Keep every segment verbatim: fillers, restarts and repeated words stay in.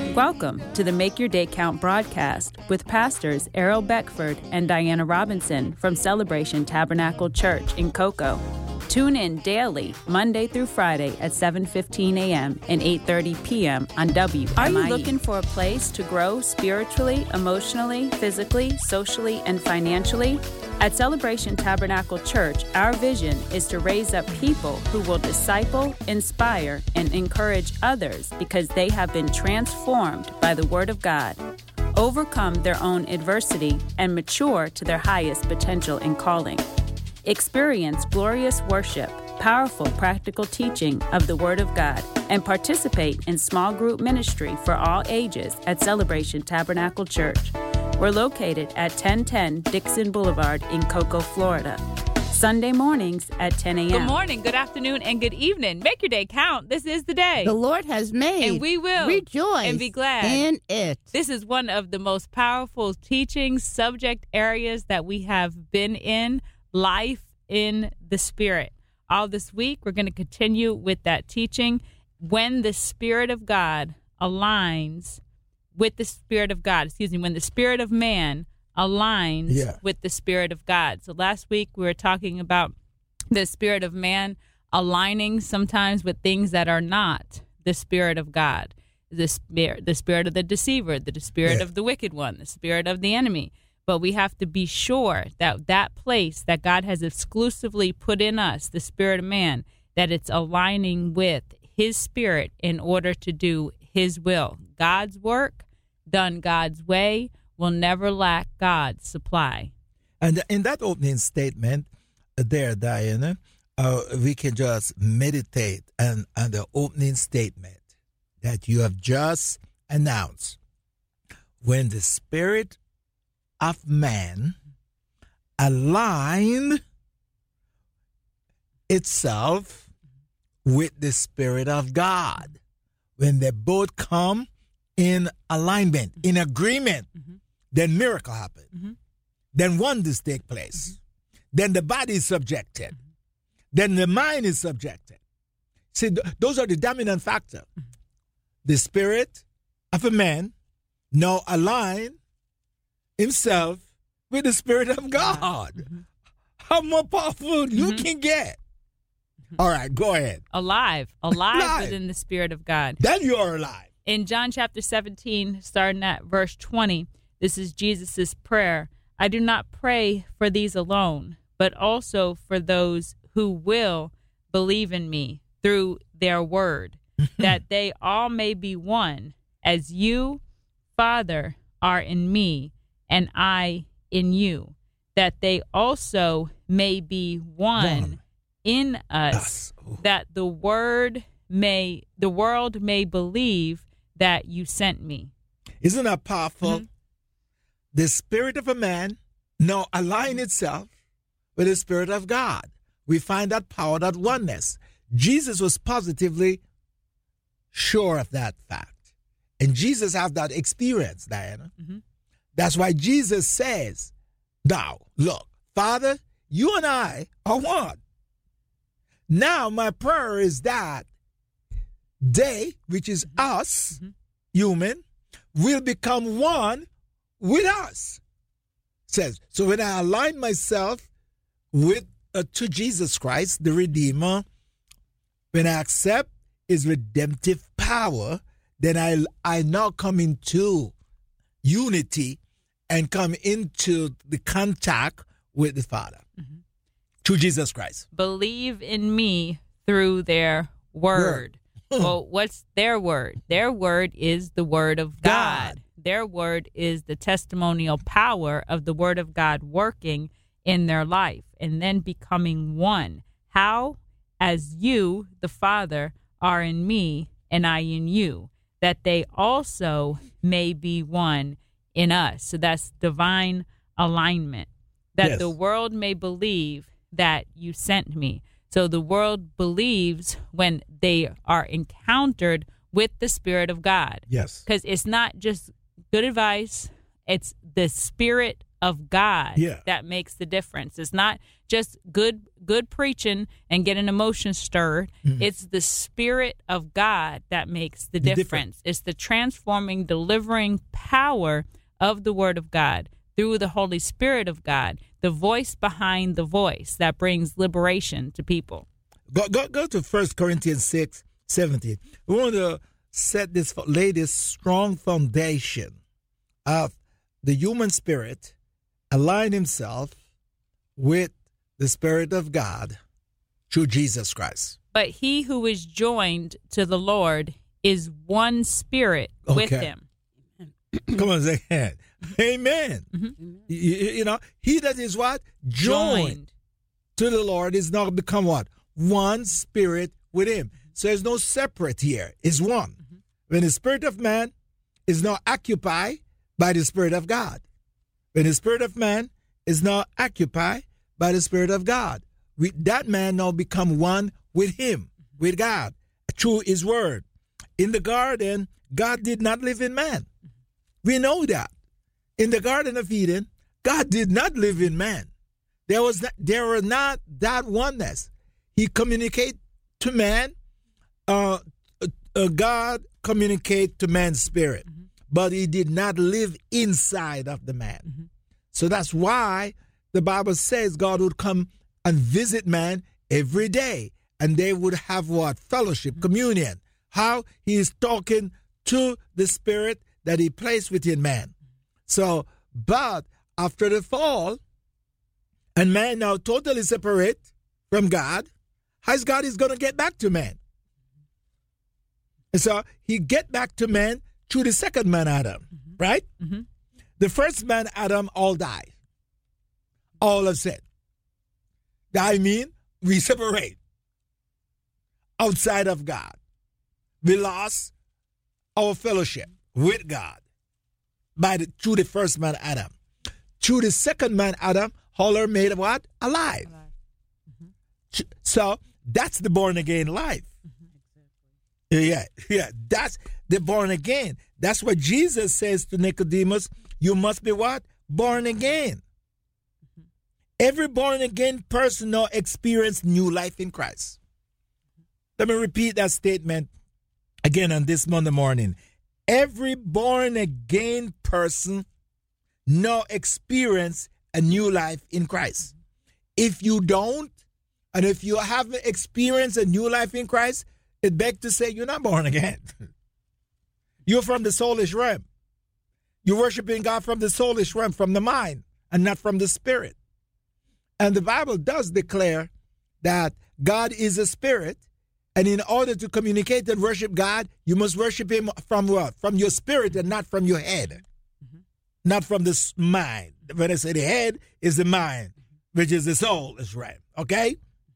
Welcome to the Make Your Day Count broadcast with pastors Errol Beckford and Diana Robinson from Celebration Tabernacle Church in Cocoa. Tune in daily, Monday through Friday at seven fifteen a.m. and eight thirty p.m. on W M I E. Are you looking for a place to grow spiritually, emotionally, physically, socially, and financially? At Celebration Tabernacle Church, our vision is to raise up people who will disciple, inspire, and encourage others because they have been transformed by the Word of God, overcome their own adversity, and mature to their highest potential and calling. Experience glorious worship, powerful practical teaching of the Word of God, and participate in small group ministry for all ages at Celebration Tabernacle Church. We're located at ten ten Dixon Boulevard in Cocoa, Florida. Sunday mornings at ten a.m. Good morning, good afternoon, and good evening. Make your day count. This is the day the Lord has made. And we will rejoice and be glad in it. This is one of the most powerful teaching subject areas that we have been in, life in the Spirit. All this week, we're going to continue with that teaching. When the Spirit of God aligns with the Spirit of God, excuse me, when the Spirit of man aligns yeah. with the Spirit of God. So last week we were talking about the Spirit of man aligning sometimes with things that are not the Spirit of God. The spirit, the spirit of the deceiver, the spirit yeah. of the wicked one, the spirit of the enemy. But we have to be sure that that place that God has exclusively put in us, the Spirit of man, that it's aligning with His Spirit in order to do His will. God's work, done God's way, will never lack God's supply. And in that opening statement there, Diana, uh, we can just meditate on, on the opening statement that you have just announced. When the Spirit of man align itself with the Spirit of God, when they both come in alignment, in agreement, mm-hmm. then miracle happen. Mm-hmm. Then wonders take place. Mm-hmm. Then the body is subjected. Mm-hmm. Then the mind is subjected. See, th- those are the dominant factor. Mm-hmm. The spirit of a man now align himself with the Spirit of God. Mm-hmm. How more powerful mm-hmm. you can get. Mm-hmm. All right, go ahead. Alive. Alive, alive within the Spirit of God. Then you are alive. In John chapter seventeen, starting at verse twenty, this is Jesus' prayer. I do not pray for these alone, but also for those who will believe in me through their word, that they all may be one, as you, Father, are in me, and I in you, that they also may be one, one. in us, yes. that the word may the world may believe that you sent me. Isn't that powerful? Mm-hmm. The spirit of a man now align itself with the Spirit of God. We find that power, that oneness. Jesus was positively sure of that fact. And Jesus has that experience, Diana. Mm-hmm. That's why Jesus says, now, look, Father, you and I are one. Now my prayer is that they, which is mm-hmm. us, mm-hmm. human, will become one with us. Says, so when I align myself with uh, to Jesus Christ, the Redeemer, when I accept His redemptive power, then I, I now come into unity and come into the contact with the Father. Mm-hmm. To Jesus Christ. Believe in me through their word. word. Well, what's their word? Their word is the word of God. God. Their word is the testimonial power of the word of God working in their life and then becoming one. How? As you, the Father, are in me and I in you, that they also may be one in us. So that's divine alignment. That yes. the world may believe that you sent me. So the world believes when they are encountered with the Spirit of God. Yes. Because it's not just good advice. It's the Spirit of God Yeah. that makes the difference. It's not just good good preaching and getting emotions stirred. Mm-hmm. It's the Spirit of God that makes the, The difference. difference. It's the transforming, delivering power of the Word of God through the Holy Spirit of God, the voice behind the voice that brings liberation to people. Go, go, go to First Corinthians six seventeen. We want to set this, lay this strong foundation of the human spirit, align himself with the Spirit of God through Jesus Christ. But he who is joined to the Lord is one spirit with Okay. him. Come on, say amen. Amen. Mm-hmm. You, you know, he that is what? Joined, Joined. to the Lord is now become what? One spirit with him. So there's no separate here. It's one. Mm-hmm. When the spirit of man is now occupied by the Spirit of God. When the spirit of man is now occupied by the Spirit of God. We, that man now become one with him, with God, through his word. In the garden, God did not live in man. We know that. In the Garden of Eden, God did not live in man. There was not, there were not that oneness. He communicate to man. Uh, uh, God communicate to man's spirit, mm-hmm. but he did not live inside of the man. Mm-hmm. So that's why the Bible says God would come and visit man every day, and they would have what? Fellowship, mm-hmm. communion. How? He is talking to the spirit that he placed within man. So, but after the fall, and man now totally separate from God, how's God is going to get back to man? And so he get back to man through the second man, Adam, mm-hmm. right? Mm-hmm. The first man, Adam, all died. All have said. I mean, we separate outside of God. We lost our fellowship with God by the through the first man, Adam. Through the second man, Adam, all are made what? Alive. Alive. Mm-hmm. So that's the born again life. Yeah, yeah, that's the born again. That's what Jesus says to Nicodemus. You must be what? Born again. Mm-hmm. Every born again person now experience new life in Christ. Let me repeat that statement again on this Monday morning. Every born again person now experience a new life in Christ. If you don't, and if you haven't experienced a new life in Christ, it begs to say you're not born again. You're from the soulish realm. You're worshiping God from the soulish realm, from the mind, and not from the spirit. And the Bible does declare that God is a spirit, and in order to communicate and worship God, you must worship him from what? From your spirit and not from your head. Mm-hmm. Not from the mind. When I say the head is the mind, which is the soul, is right. Okay?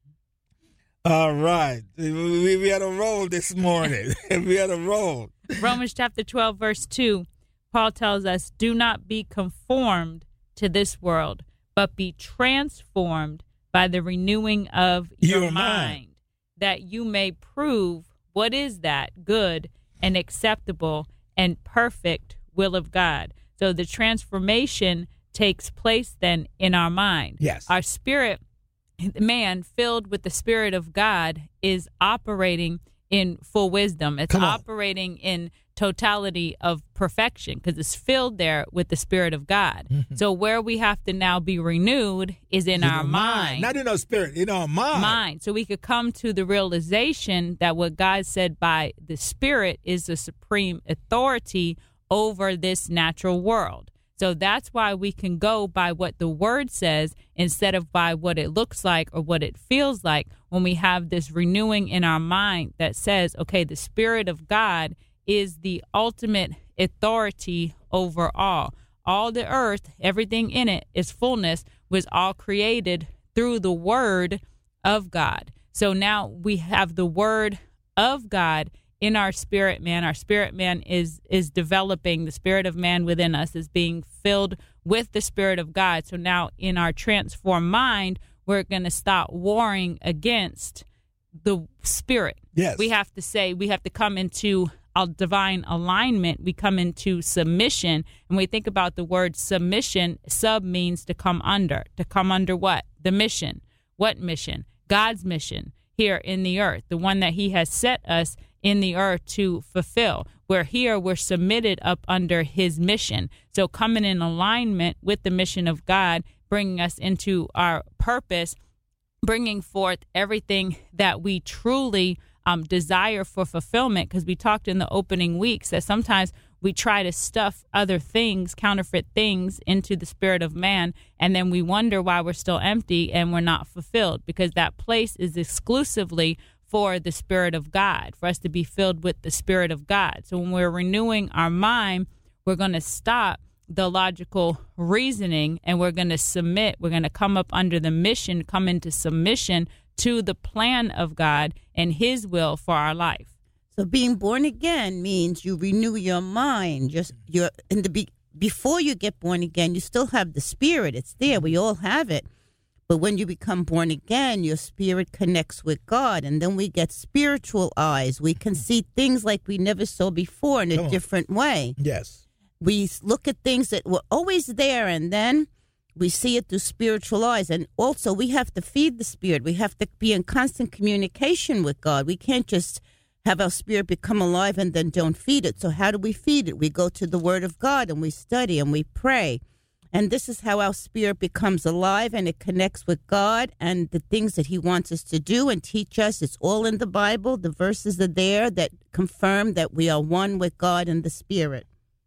All right. We, we had a roll this morning. we had a roll. Romans chapter twelve, verse two, Paul tells us, do not be conformed to this world, but be transformed by the renewing of your, your mind, mind, that you may prove what is that good and acceptable and perfect will of God. So the transformation takes place then in our mind. Yes. Our spirit, man filled with the Spirit of God, is operating in full wisdom. It's operating in totality of perfection because it's filled there with the Spirit of God. Mm-hmm. So where we have to now be renewed is in, in our mind. mind. Not in our spirit, in our mind. Mind. So we could come to the realization that what God said by the Spirit is the supreme authority over this natural world. So that's why we can go by what the Word says instead of by what it looks like or what it feels like when we have this renewing in our mind that says, okay, the Spirit of God is the ultimate authority over all. All the earth, everything in it, its fullness was all created through the Word of God. So now we have the Word of God in our spirit man. Our spirit man is is developing. The spirit of man within us is being filled with the Spirit of God. So now in our transformed mind, we're going to stop warring against the spirit. Yes. We have to say, we have to come into a divine alignment, we come into submission. And we think about the word submission, sub means to come under. To come under what? The mission. What mission? God's mission here in the earth, the one that he has set us in the earth to fulfill. We're here, we're submitted up under his mission. So coming in alignment with the mission of God, bringing us into our purpose, bringing forth everything that we truly um, desire for fulfillment, because we talked in the opening weeks that sometimes we try to stuff other things, counterfeit things into the spirit of man, and then we wonder why we're still empty and we're not fulfilled, because that place is exclusively for the Spirit of God, for us to be filled with the Spirit of God. So when we're renewing our mind, we're going to stop the logical reasoning and we're going to submit. We're going to come up under the mission, come into submission to the plan of God and his will for our life. So being born again means you renew your mind. Just you're in the be- before you get born again, you still have the Spirit. It's there. We all have it. But when you become born again, your spirit connects with God, and then we get spiritual eyes. We can see things like we never saw before in a Come different on. way. Yes. We look at things that were always there, and then we see it through spiritual eyes. And also, we have to feed the spirit. We have to be in constant communication with God. We can't just have our spirit become alive and then don't feed it. So how do we feed it? We go to the Word of God, and we study, and we pray. And this is how our spirit becomes alive, and it connects with God and the things that he wants us to do and teach us. It's all in the Bible. The verses are there that confirm that we are one with God and the Spirit.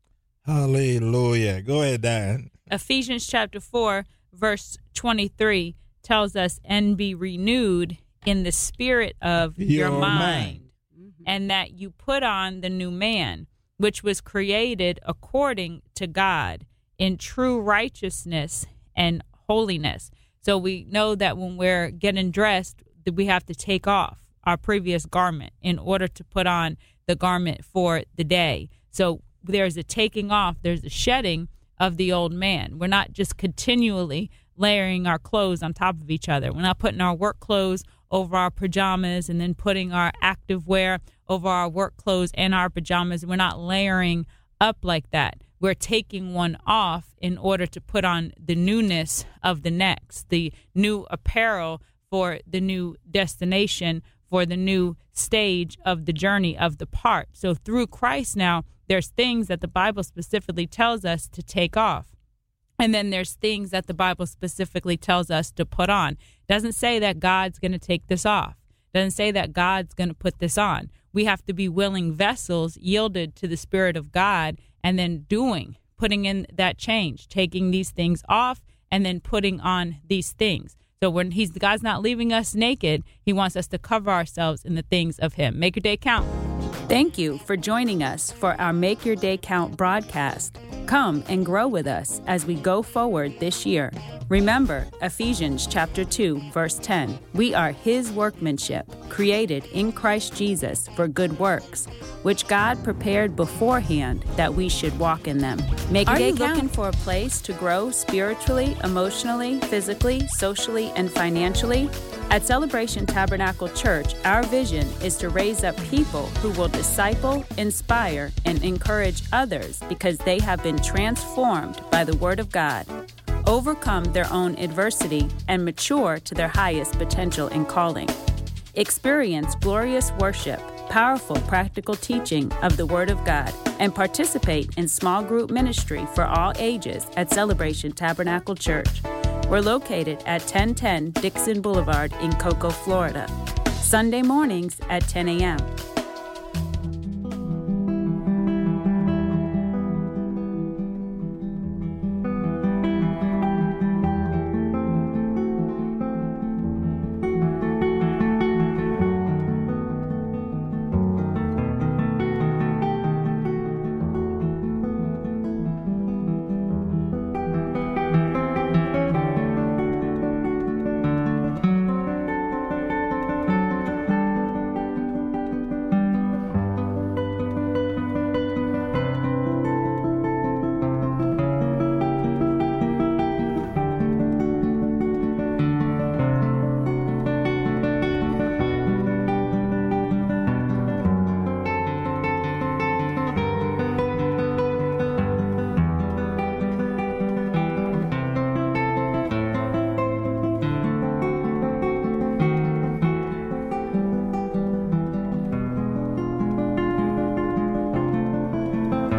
Hallelujah. Go ahead, Dan. Ephesians chapter four, verse twenty-three tells us, and be renewed in the spirit of your, your mind, mind. Mm-hmm. And that you put on the new man, which was created according to God, in true righteousness and holiness. So we know that when we're getting dressed, that we have to take off our previous garment in order to put on the garment for the day. So there's a taking off, there's a shedding of the old man. We're not just continually layering our clothes on top of each other. We're not putting our work clothes over our pajamas and then putting our active wear over our work clothes and our pajamas. We're not layering up like that. We're taking one off in order to put on the newness of the next, the new apparel for the new destination, for the new stage of the journey of the part. So through Christ now, there's things that the Bible specifically tells us to take off. And then there's things that the Bible specifically tells us to put on. It doesn't say that God's going to take this off. It doesn't say that God's going to put this on. We have to be willing vessels yielded to the Spirit of God, and then doing, putting in that change, taking these things off and then putting on these things. So when he's God's not leaving us naked, he wants us to cover ourselves in the things of him. Make your day count. Thank you for joining us for our Make Your Day Count broadcast. Come and grow with us as we go forward this year. Remember Ephesians chapter two, verse ten. We are his workmanship, created in Christ Jesus for good works, which God prepared beforehand that we should walk in them. Make your day count. Are you looking for a place to grow spiritually, emotionally, physically, socially, and financially? At Celebration Tabernacle Church, our vision is to raise up people who will disciple, inspire, and encourage others because they have been transformed by the Word of God, overcome their own adversity, and mature to their highest potential and calling. Experience glorious worship, powerful practical teaching of the Word of God, and participate in small group ministry for all ages at Celebration Tabernacle Church. We're located at ten ten Dixon Boulevard in Cocoa, Florida. Sunday mornings at ten a.m.